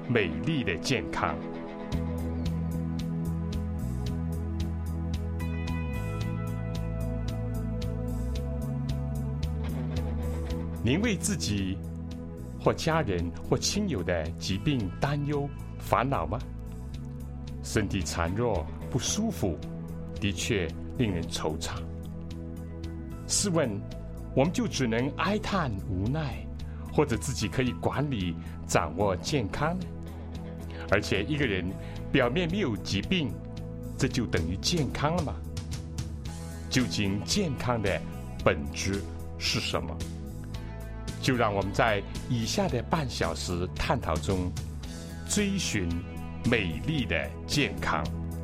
美丽的健康。您为自己或家人或亲友的疾病担忧烦恼吗？身体孱弱不舒服，的确令人惆怅。试问，我们就只能哀叹无奈，或者自己可以管理掌握健康呢？而且一个人表面没有疾病，这就等于健康了吗？究竟健康的本质是什么？就让我们在以下的半小时探讨中追寻美丽的健康。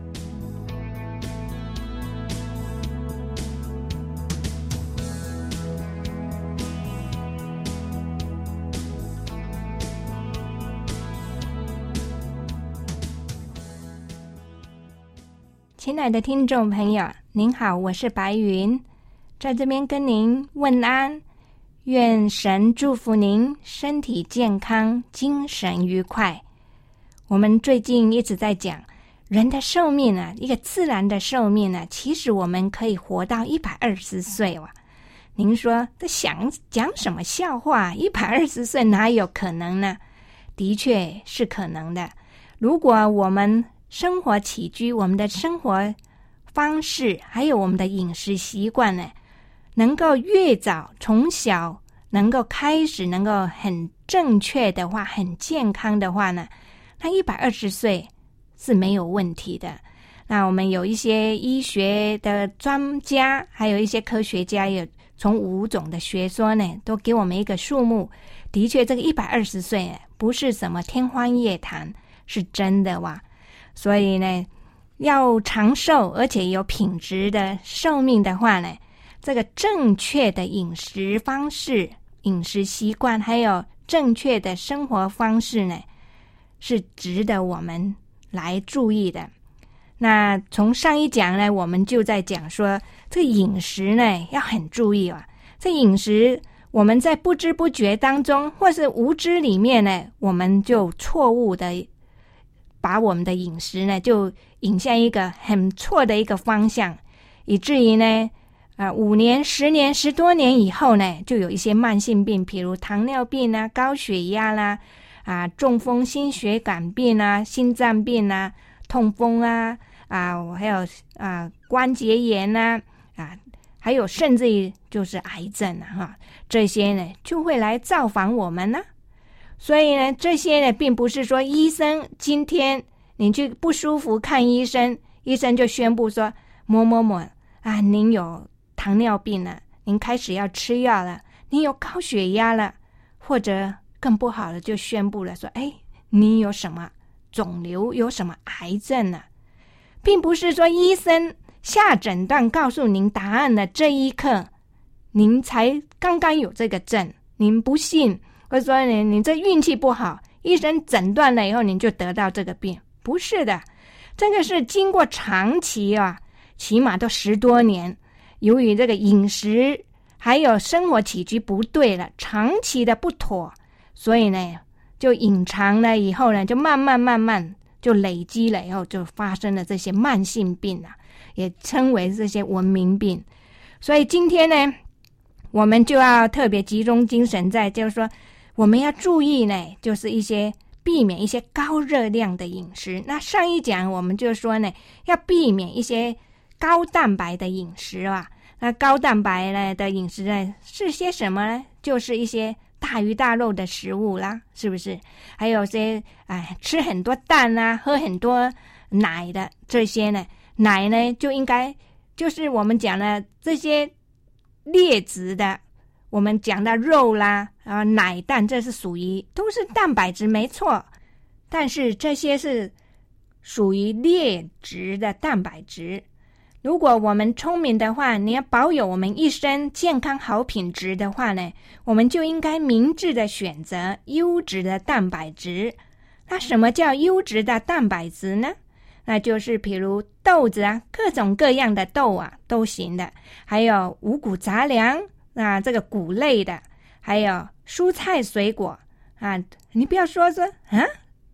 亲爱的听众朋友，您好，我是白云，在这边跟您问安，愿神祝福您身体健康，精神愉快。我们最近一直在讲人的寿命啊，一个自然的寿命啊，其实我们可以活到120岁哇。您说这讲什么笑话？120岁哪有可能呢？的确是可能的。如果我们生活起居，我们的生活方式，还有我们的饮食习惯呢，能够越早从小能够开始，能够很正确的话，很健康的话呢，那120岁是没有问题的。那我们有一些医学的专家，还有一些科学家，也从5种的学说呢，都给我们一个数目。的确，这个120岁不是什么天方夜谭，是真的哇。所以呢，要长寿而且有品质的寿命的话呢，这个正确的饮食方式、饮食习惯，还有正确的生活方式呢，是值得我们来注意的。那从上一讲呢，我们就在讲说，这个饮食呢要很注意啊。这饮食我们在不知不觉当中，或是无知里面呢，我们就错误的把我们的饮食呢，就引向一个很错的一个方向，以至于呢，5年、10年、10多年以后呢，就有一些慢性病，比如糖尿病啊、高血压啦、中风、心血管病啊、心脏病啊、痛风啊、还有关节炎啊、还有甚至于就是癌症啊，这些呢就会来造访我们呢。所以呢，这些呢并不是说医生今天你去不舒服看医生，医生就宣布说某某某您有糖尿病了，您开始要吃药了，您有高血压了，或者更不好的就宣布了说你有什么肿瘤，有什么癌症了。并不是说医生下诊断告诉您答案的这一刻您才刚刚有这个症，您不信，或者说你这运气不好，医生诊断了以后你就得到这个病，不是的。这个是经过长期起码都10多年，由于这个饮食还有生活起居不对了，长期的不妥，所以呢就隐藏了以后呢，就慢慢就累积了以后，就发生了这些慢性病也称为这些文明病。所以今天呢，我们就要特别集中精神在，就是说我们要注意呢，就是避免一些高热量的饮食。那上一讲我们就说呢，要避免一些高蛋白的饮食那高蛋白呢的饮食呢是些什么呢？就是一些大鱼大肉的食物啦，是不是？还有些吃很多蛋喝很多奶的这些呢，奶呢就应该就是我们讲的这些劣质的，我们讲到肉啦奶蛋，这是属于都是蛋白质没错，但是这些是属于劣质的蛋白质。如果我们聪明的话，你要保有我们一生健康好品质的话呢，我们就应该明智的选择优质的蛋白质。那什么叫优质的蛋白质呢？那就是比如豆子各种各样的豆都行的，还有五谷杂粮这个谷类的，还有蔬菜水果你不要说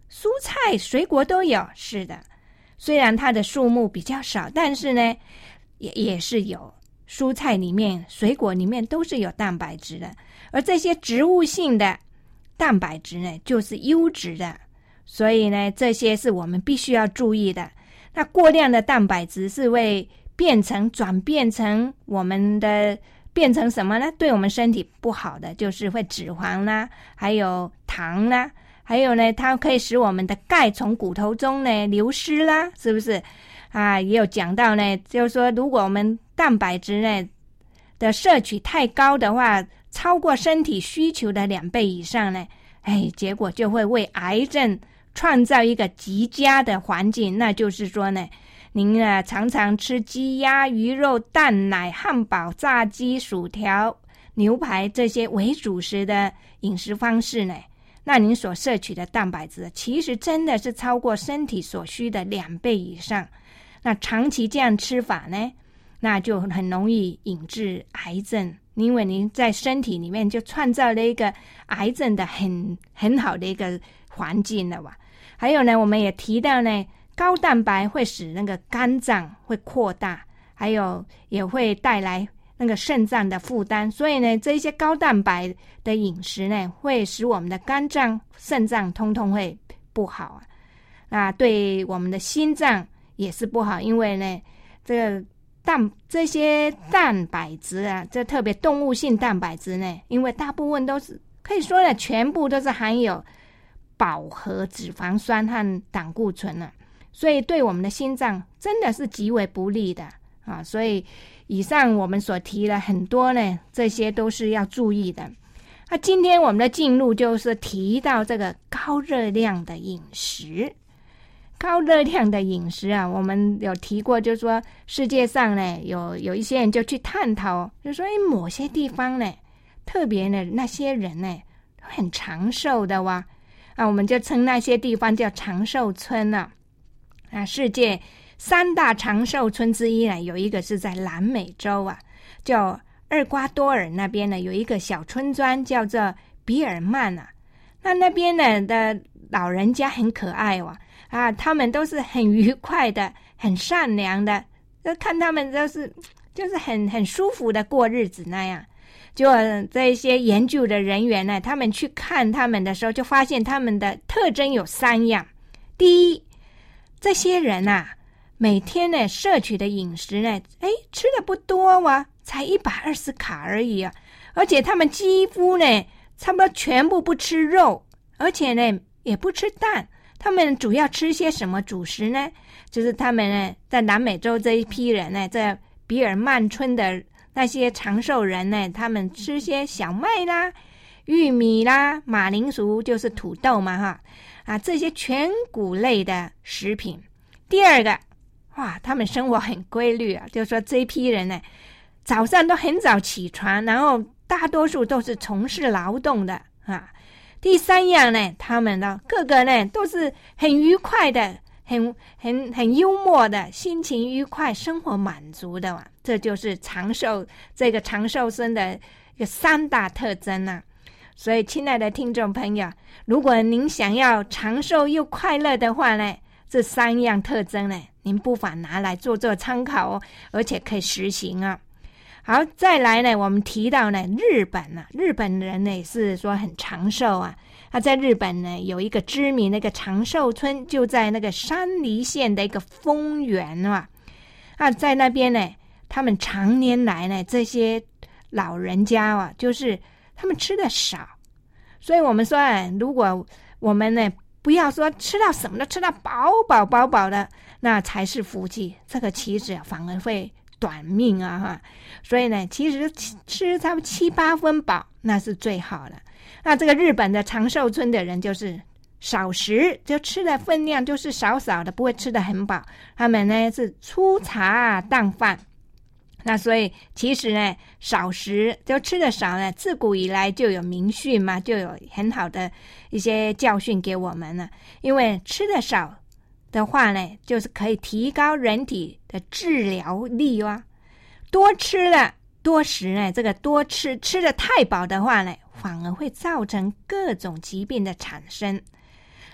蔬菜水果都有，是的，虽然它的数目比较少，但是呢也是有，蔬菜里面水果里面都是有蛋白质的，而这些植物性的蛋白质呢就是优质的，所以呢这些是我们必须要注意的。那过量的蛋白质是会转变成我们的变成什么呢？对我们身体不好的就是会脂肪啦，还有糖啦，还有呢它可以使我们的钙从骨头中呢流失啦，是不是啊？也有讲到呢，就是说如果我们蛋白质呢的摄取太高的话，超过身体需求的2倍以上呢，结果就会为癌症创造一个极佳的环境。那就是说呢，您常常吃鸡鸭鱼肉蛋奶汉堡炸鸡薯条牛排这些为主食的饮食方式呢，那您所摄取的蛋白质其实真的是超过身体所需的2倍以上。那长期这样吃法呢，那就很容易引致癌症，因为您在身体里面就创造了一个癌症的很好的一个环境了吧。还有呢，我们也提到呢，高蛋白会使那个肝脏会扩大，还有也会带来那个肾脏的负担，所以呢这些高蛋白的饮食呢会使我们的肝脏肾脏通通会不好那对我们的心脏也是不好，因为呢这些蛋白质这特别动物性蛋白质呢，因为大部分都是可以说呢全部都是含有饱和脂肪酸和胆固醇所以对我们的心脏真的是极为不利的所以以上我们所提了很多呢，这些都是要注意的。那今天我们的进入就是提到这个高热量的饮食。高热量的饮食我们有提过，就是说世界上呢有一些人就去探讨，就是说某些地方呢特别呢那些人呢很长寿的我们就称那些地方叫长寿村世界3大长寿村之一呢，有一个是在南美洲叫厄瓜多尔那边呢有一个小村庄叫做比尔曼那边呢的老人家很可爱他们都是很愉快的，很善良的，就看他们就是很舒服的过日子那样。就这些研究的人员呢，他们去看他们的时候，就发现他们的特征有3样。第一，这些人每天呢摄取的饮食呢，吃的不多才120卡而已而且他们几乎呢差不多全部不吃肉，而且呢也不吃蛋。他们主要吃些什么主食呢？就是他们呢在南美洲这一批人呢，在比尔曼村的那些长寿人呢，他们吃些小麦啦、玉米啦、马铃薯就是土豆嘛这些全谷类的食品。第二个他们生活很规律就是说这一批人呢早上都很早起床，然后大多数都是从事劳动的第3样呢，他们呢个个呢都是很愉快的，很幽默的，心情愉快，生活满足的这就是这个长寿村的一个3大特征所以亲爱的听众朋友，如果您想要长寿又快乐的话呢，这3样特征呢，您不妨拿来做参考而且可以实行好，再来呢，我们提到呢，日本人呢也是说很长寿在日本呢有一个知名的一个长寿村，就在那个山梨县的一个丰原在那边呢，他们常年来呢这些老人家就是他们吃的少，所以我们说如果我们呢不要说吃到什么都吃到饱饱的，那才是福气，这个其实反而会短命所以呢其实吃差不多7-8分饱那是最好的。那这个日本的长寿村的人就是少食，就吃的分量就是少少的，不会吃得很饱。他们呢是粗茶淡饭，那所以其实呢少食就吃的少呢，自古以来就有明训嘛，就有很好的一些教训给我们了。因为吃的少的话呢，就是可以提高人体的治疗力多吃了多食呢，这个多吃的太饱的话呢，反而会造成各种疾病的产生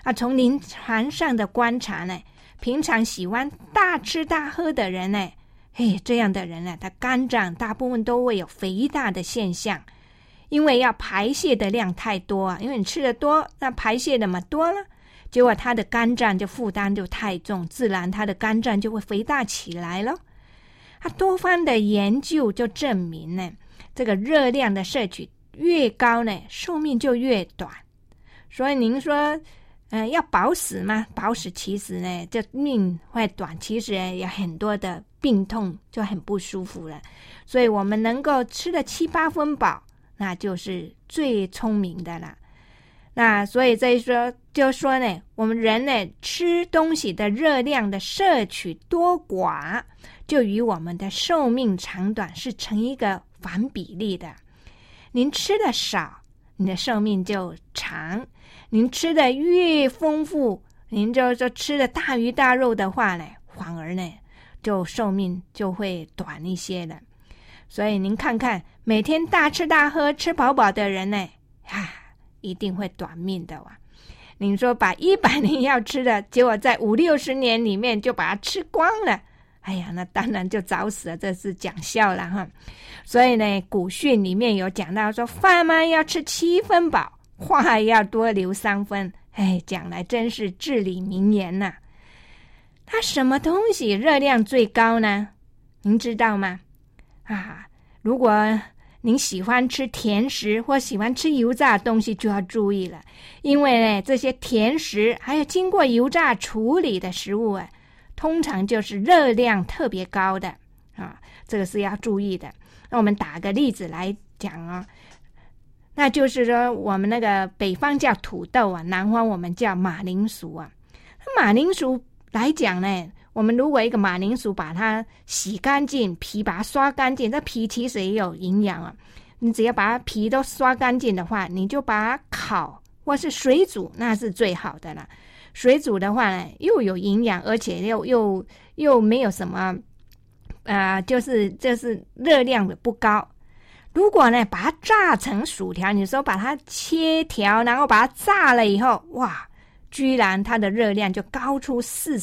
从临床上的观察呢，平常喜欢大吃大喝的人呢，这样的人呢，他肝脏大部分都会有肥大的现象，因为要排泄的量太多啊，因为你吃的多，那排泄的嘛多了，结果他的肝脏就负担就太重，自然他的肝脏就会肥大起来了。多方的研究就证明呢，这个热量的摄取越高呢，寿命就越短。所以您说要保死吗？保死其实呢，这命会短，其实有很多的病痛就很不舒服了。所以我们能够吃得7、8分饱，那就是最聪明的了。那所以就说呢，我们人呢吃东西的热量的摄取多寡，就与我们的寿命长短是成一个反比例的。您吃的少，你的寿命就长；您吃的越丰富，您就吃的大鱼大肉的话呢，反而呢就寿命就会短一些了。所以您看看，每天大吃大喝吃饱饱的人呢，一定会短命的哇！您说把100年要吃的，结果在50、60年里面就把它吃光了，那当然就早死了，这是讲笑了哈。所以呢，古训里面有讲到说，饭嘛要吃7分饱，话要多留3分。讲来真是至理名言呐。它什么东西热量最高呢？您知道吗？如果您喜欢吃甜食或喜欢吃油炸的东西，就要注意了，因为呢，这些甜食还有经过油炸处理的食物通常就是热量特别高的这个是要注意的。那我们打个例子来讲那就是说我们那个北方叫土豆南方我们叫马铃薯马铃薯来讲呢，我们如果一个马铃薯把它洗干净，皮把它刷干净，这皮其实也有营养你只要把它皮都刷干净的话，你就把它烤或是水煮，那是最好的了。水煮的话呢，又有营养，而且又没有什么就是热量的不高。如果呢把它炸成薯条，你说把它切条，然后把它炸了以后，哇，居然它的热量就高出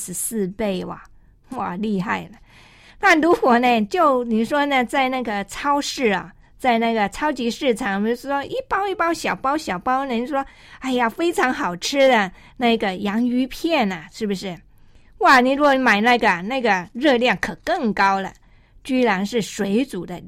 44倍哇，厉害了。那如果呢，就你说呢，在那个超市在那个超级市场，比如说一包一包小包，人说非常好吃的那个洋芋片是不是？哇，你如果买那个热量可更高了，居然是水煮的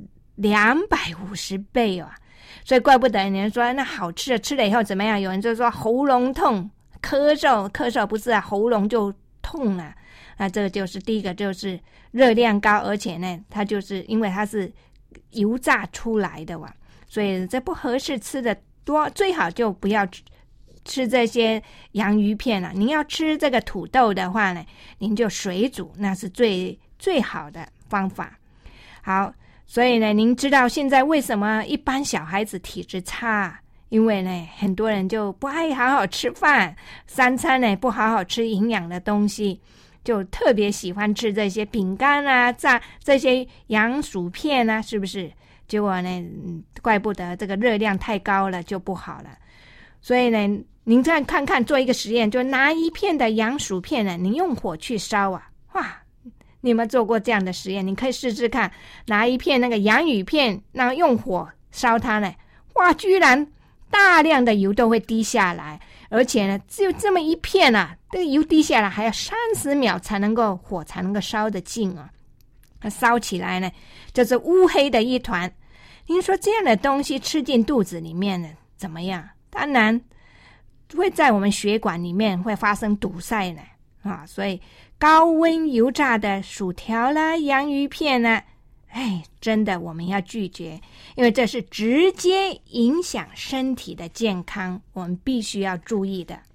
250倍所以怪不得人说那好吃的，吃了以后怎么样？有人就说喉咙痛，咳嗽不是喉咙就痛了。那这个就是第一个，就是热量高，而且呢，它就是因为它是油炸出来的所以这不合适吃的多，最好就不要吃这些洋芋片了。您要吃这个土豆的话呢，您就水煮，那是最好的方法。好，所以呢，您知道现在为什么一般小孩子体质差？因为呢，很多人就不爱好好吃饭，3餐呢不好好吃营养的东西，就特别喜欢吃这些饼干炸这些洋薯片是不是？结果呢，怪不得这个热量太高了就不好了。所以呢，您再看看做一个实验，就拿一片的洋薯片您用火去烧哇！你有没有做过这样的实验？你可以试试看，拿一片那个洋芋片，然后用火烧它呢，哇，居然大量的油都会滴下来，而且呢，只有这么一片这个油滴下来还要30秒火才能够烧得尽它烧起来呢，就是乌黑的一团。您说这样的东西吃进肚子里面呢，怎么样？当然会在我们血管里面会发生堵塞呢所以高温油炸的薯条啦、洋芋片真的我们要拒绝，因为这是直接影响身体的健康，我们必须要注意的。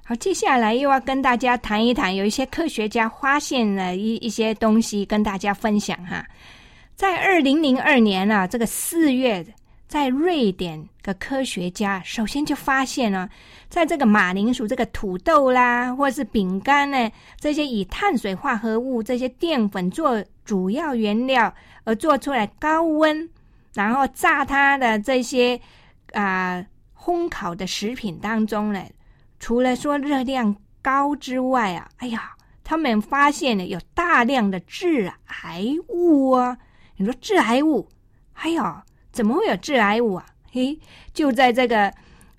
好，接下来又要跟大家谈一谈，有一些科学家发现了一些东西跟大家分享哈。在2002年啊，这个4月，在瑞典的科学家首先就发现了，在这个马铃薯、这个土豆啦，或是饼干呢，这些以碳水化合物、这些淀粉做主要原料而做出来高温，然后炸它的这些烘烤的食品当中呢，除了说热量高之外啊，他们发现了有大量的致癌物啊。你说致癌物，怎么会有致癌物啊？就在这个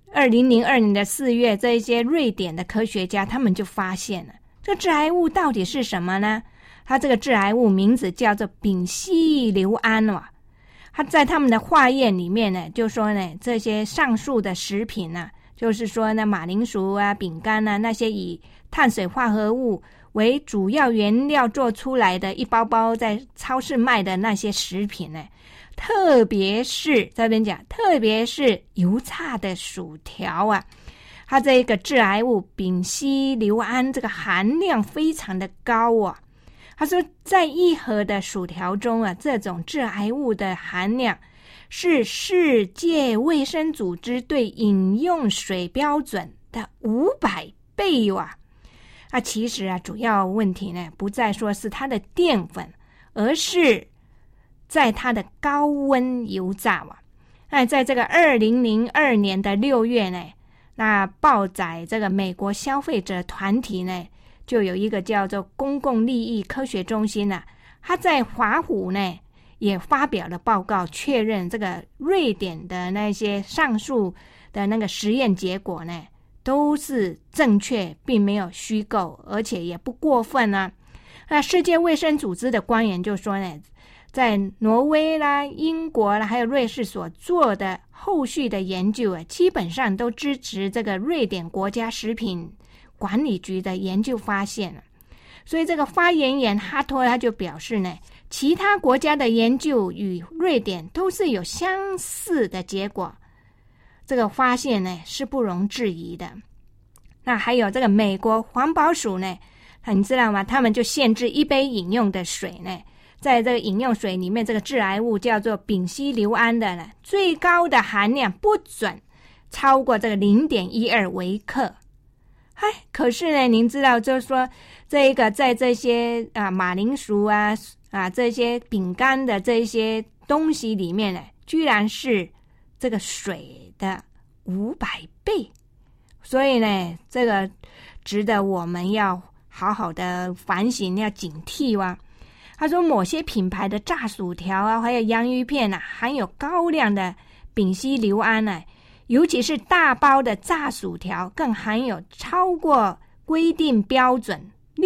2002年的4月，这一些瑞典的科学家他们就发现了，这致癌物到底是什么呢？它这个致癌物名字叫做丙烯硫胺它在他们的化验里面呢，就说呢，这些上述的食品呢，就是说呢，马铃薯啊、饼干啊，那些以碳水化合物为主要原料做出来的一包包在超市卖的那些食品呢，特别是这边讲，特别是油炸的薯条啊，它这个致癌物丙烯硫胺这个含量非常的高啊。他说，在一盒的薯条中啊，这种致癌物的含量是世界卫生组织对饮用水标准的500倍其实主要问题呢，不再说是它的淀粉，而是在它的高温油炸那在这个2002年的6月呢，那报载这个美国消费者团体呢，就有一个叫做公共利益科学中心他在华府呢也发表了报告，确认这个瑞典的那些上述的那个实验结果呢都是正确，并没有虚构，而且也不过分那世界卫生组织的官员就说呢，在挪威啦、英国啦还有瑞士所做的后续的研究基本上都支持这个瑞典国家食品管理局的研究发现了。所以这个发言人哈托他就表示呢，其他国家的研究与瑞典都是有相似的结果，这个发现呢是不容置疑的。那还有这个美国环保署呢，你知道吗？他们就限制一杯饮用的水呢，在这个饮用水里面，这个致癌物叫做丙烯硫胺的呢，最高的含量不准超过这个 0.12 微克。可是呢，您知道，就是说这个在这些马铃薯这些饼干的这些东西里面呢，居然是这个水的500倍。所以呢，这个值得我们要好好的反省，要警惕他说，某些品牌的炸薯条还有洋芋片含有高量的丙烯硫胺尤其是大包的炸薯条更含有超过规定标准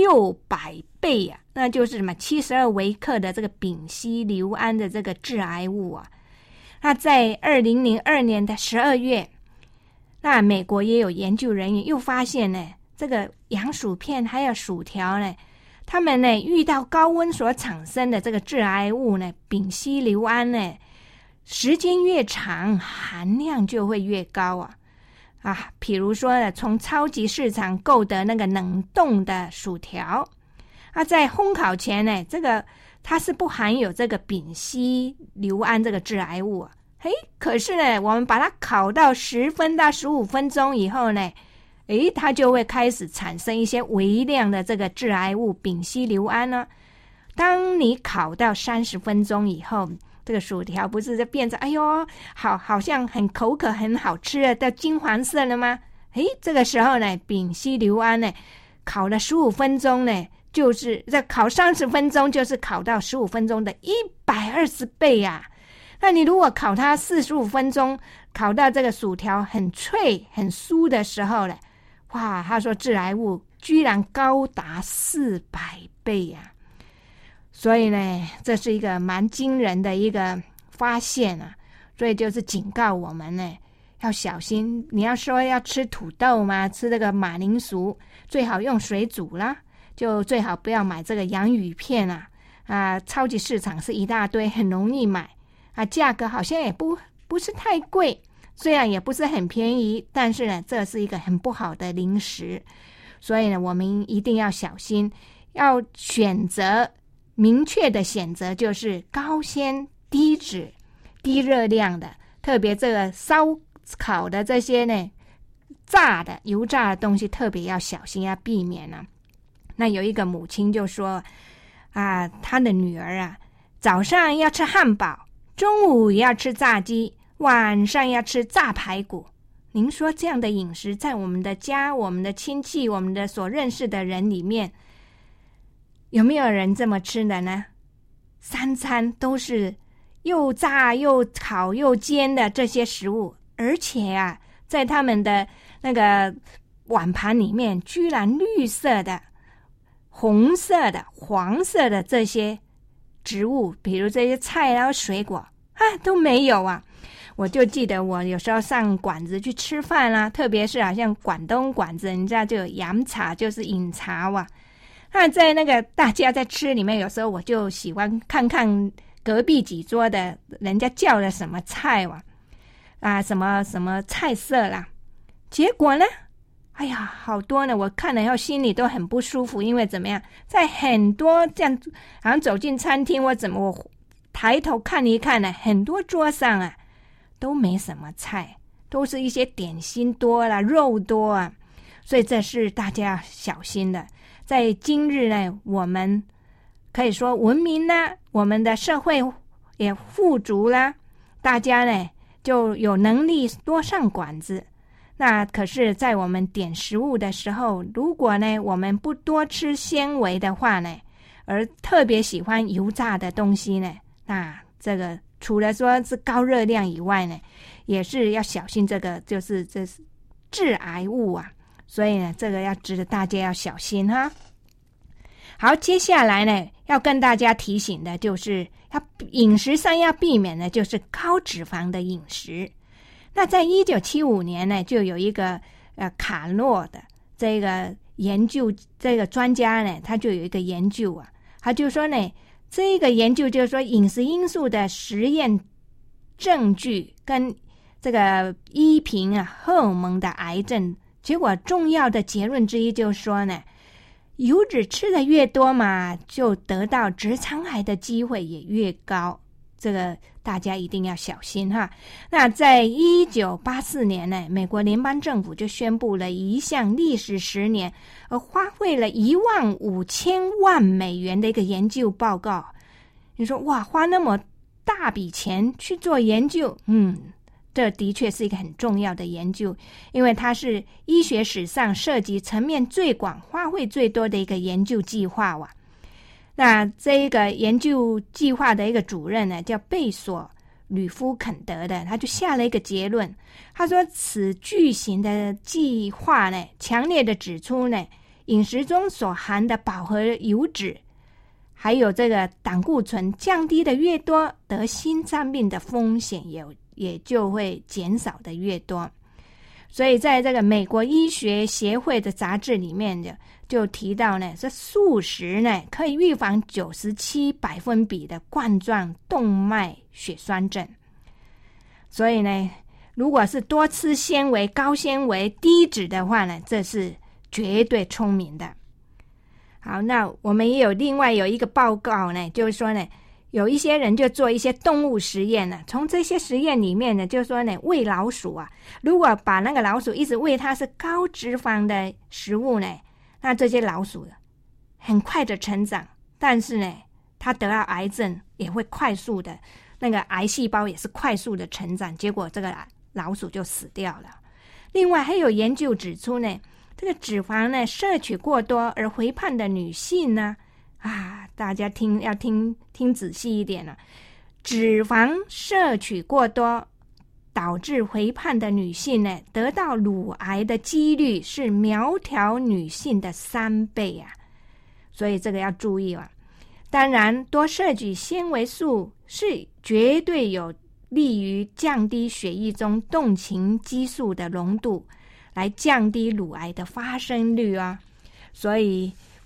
600倍那就是什么72微克的这个丙烯硫胺的这个致癌物那在2002年的12月，那美国也有研究人员又发现呢，这个洋薯片还有薯条呢，他们呢遇到高温所产生的这个致癌物呢，丙烯硫胺呢，时间越长含量就会越高比如说呢，从超级市场购得那个冷冻的薯条在烘烤前呢，这个它是不含有这个丙烯硫胺这个致癌物可是呢，我们把它烤到10分到15分钟以后呢，它就会开始产生一些微量的这个致癌物丙烯硫胺当你烤到30分钟以后，这个薯条不是就变成好像很口渴很好吃的金黄色了吗？这个时候呢，丙烯硫胺呢，烤了15分钟呢，就是在烤30分钟，就是烤到15分钟的120倍那你如果烤它45分钟，烤到这个薯条很脆很酥的时候呢，他说致癌物居然高达400倍所以呢，这是一个蛮惊人的一个发现所以就是警告我们呢，要小心。你要说要吃土豆吗？吃这个马铃薯最好用水煮啦，就最好不要买这个洋芋片超级市场是一大堆，很容易买价格好像也不是太贵， 虽然也不是很便宜，但是呢，这是一个很不好的零食。所以呢，我们一定要小心，要选择明确的选择，就是高纤、低脂、低热量的，特别这个烧烤的这些呢，炸的油炸的东西特别要小心，要避免啊。那有一个母亲就说啊，她的女儿啊，早上要吃汉堡，中午要吃炸鸡，晚上要吃炸排骨。您说这样的饮食在我们的家、我们的亲戚、我们的所认识的人里面，有没有人这么吃的呢？三餐都是又炸又烤又煎的这些食物，而且啊，在他们的那个碗盘里面居然绿色的、红色的、黄色的这些植物，比如这些菜啊、水果啊都没有啊。我就记得我有时候上馆子去吃饭啊，特别是好像广东馆子，你知道就有洋茶，就是饮茶哇。那在那个大家在吃里面，有时候我就喜欢看看隔壁几桌的人家叫了什么菜哇，啊什么什么菜色啦。结果呢，哎呀，好多呢，我看了以后心里都很不舒服，因为怎么样，在很多这样好像走进餐厅，我抬头看一看呢，很多桌上啊都没什么菜，都是一些点心多啦，肉多啊，所以这是大家要小心的。在今日呢，我们可以说文明啦，我们的社会也富足啦，大家呢就有能力多上馆子。那可是在我们点食物的时候，如果呢我们不多吃纤维的话呢，而特别喜欢油炸的东西呢，那这个除了说是高热量以外呢，也是要小心这是致癌物啊，所以呢这个要值得大家要小心哈。好，接下来呢要跟大家提醒的就是要饮食上要避免的就是高脂肪的饮食。那在1975年呢，就有一个卡诺的这个研究，这个专家呢他就有一个研究啊，他就说呢，这个研究就是说饮食因素的实验证据跟这个依凭啊荷尔蒙的癌症，结果重要的结论之一就是说呢，油脂吃的越多嘛，就得到直肠癌的机会也越高，这个大家一定要小心哈。那在1984年呢，美国联邦政府就宣布了一项历时10年而花费了15000万美元的一个研究报告。你说哇，花那么大笔钱去做研究，这的确是一个很重要的研究，因为它是医学史上涉及层面最广、花费最多的一个研究计划哇。那这一个研究计划的一个主任呢，叫贝索吕夫肯德的，他就下了一个结论，他说此巨型的计划呢，强烈的指出呢，饮食中所含的饱和油脂还有这个胆固醇降低的越多，得心脏病的风险也就会减少的越多。所以在这个美国医学协会的杂志里面就提到呢，这素食呢可以预防97%的冠状动脉血栓症。所以呢，如果是多吃纤维、高纤维、低脂的话呢，这是绝对聪明的。好，那我们也另外有一个报告呢，就是说呢，有一些人就做一些动物实验呢，从这些实验里面呢，就是说呢，喂老鼠啊，如果把那个老鼠一直喂它是高脂肪的食物呢，那这些老鼠很快的成长，但是呢，它得到癌症也会快速的，那个癌细胞也是快速的成长，结果这个老鼠就死掉了。另外还有研究指出呢，这个脂肪呢摄取过多而肥胖的女性呢，大家要听仔细一点了，脂肪摄取过多导致肥胖的女性呢，得到乳癌的几率是苗条女性的3倍啊，所以这个要注意啊。当然，多摄取纤维素是绝对有利于降低血液中动情激素的浓度，来降低乳癌的发生率啊。所以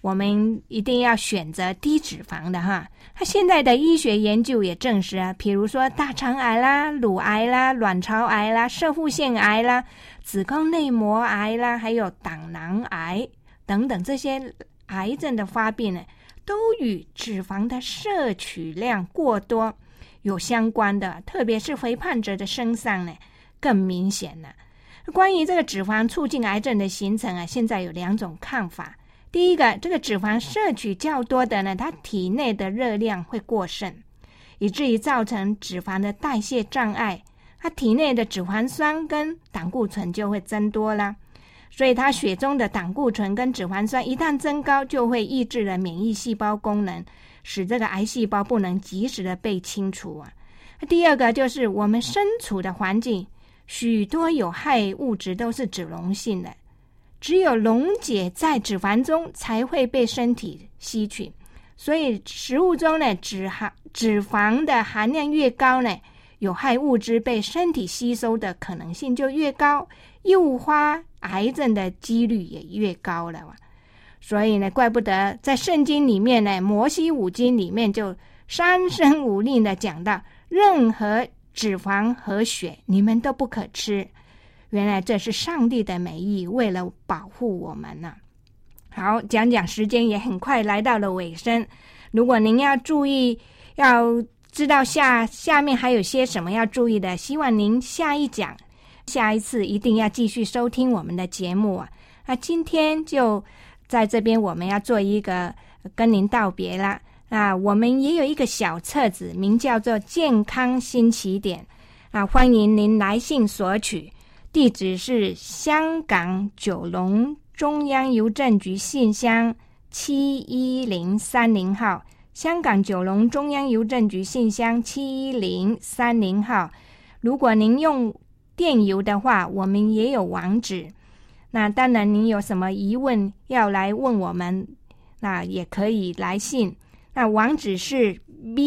我们一定要选择低脂肪的哈。它现在的医学研究也证实啊，比如说大肠癌啦、乳癌啦、卵巢癌啦、攝護腺癌啦、子宫内膜癌啦，还有胆囊癌等等，这些癌症的发病呢，都与脂肪的摄取量过多有相关的，特别是肥胖者的身上呢更明显了。关于这个脂肪促进癌症的形成啊，现在有2种看法。第一个，这个脂肪摄取较多的呢，它体内的热量会过剩，以至于造成脂肪的代谢障碍，它体内的脂肪酸跟胆固醇就会增多了，所以它血中的胆固醇跟脂肪酸一旦增高，就会抑制了免疫细胞功能，使这个癌细胞不能及时的被清除啊。第二个就是我们身处的环境，许多有害物质都是脂溶性的，只有溶解在脂肪中才会被身体吸取，所以食物中呢脂肪的含量越高呢，有害物质被身体吸收的可能性就越高，诱发癌症的几率也越高了。所以呢，怪不得在圣经里面呢，摩西五经里面就三声五令的讲到，任何脂肪和血你们都不可吃。原来这是上帝的美意，为了保护我们呢。好，讲时间也很快来到了尾声。如果您要注意，要知道下面还有些什么要注意的，希望您下一次一定要继续收听我们的节目啊。那今天就在这边我们要做一个跟您道别啦。那我们也有一个小册子，名叫做健康新起点啊，欢迎您来信索取。地址是香港九龙中央邮政局信箱71030号，香港九龙中央邮政局信箱71030号。如果您用电邮的话，我们也有网址。那当然您有什么疑问要来问我们，那也可以来信。那网址是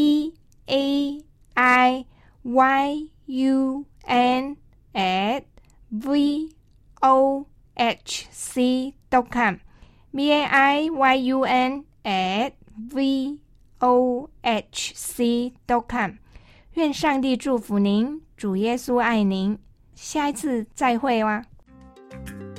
baiyun@vohc.com baiyun@vohc.com。 愿上帝祝福您，主耶稣爱您，下一次再会哇。